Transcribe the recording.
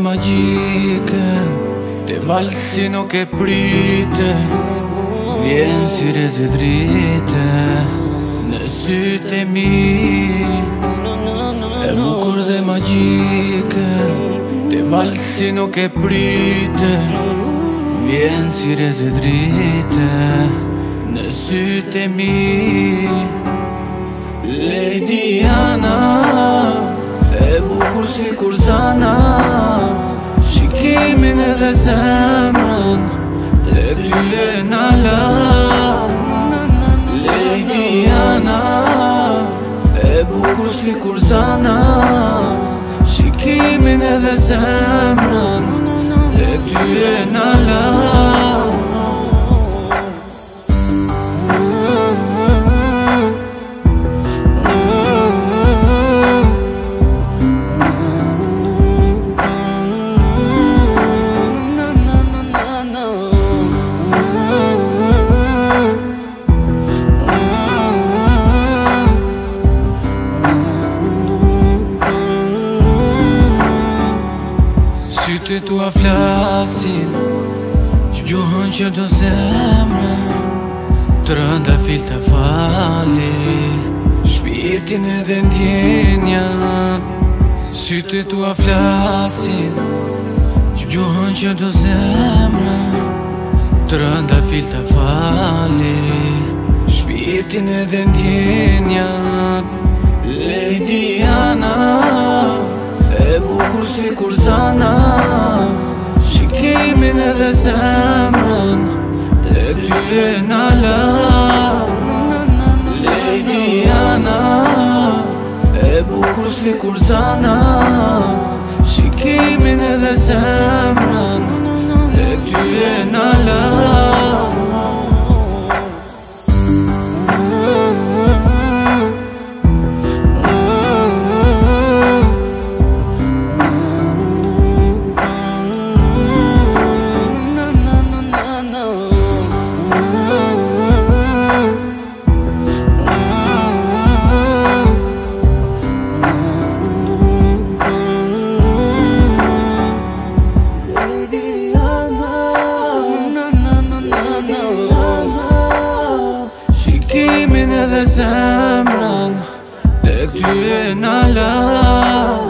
magjike, te valë si nuk e prite, vjen si reze drite në sytë e mi. E bukur dhe magjike, te valë si nuk e prite, vjen si reze drite në sytë e mi. Lady Diana, e bukur si kur zana, shikimin edhe zemrën te ty e nala. Lady Diana, e bukur si kur zana, shikimin edhe zemrën te ty e nala. Sytë tua flasin, gjuhën që do zemre, të rënda fil të fali, shpirtin edhe ndjenjat. Sytë tua flasin, gjuhën që do zemre, të rënda fil të fali, shpirtin edhe ndjenjat. Lady Diana, e bukur si kur zana, shikimin edhe zemrën te ty e nala. Lady Diana, e bukur si kur zana, shikimin edhe zemrën te ty e nala. Shikimin edhe zemrën tek ty e nala.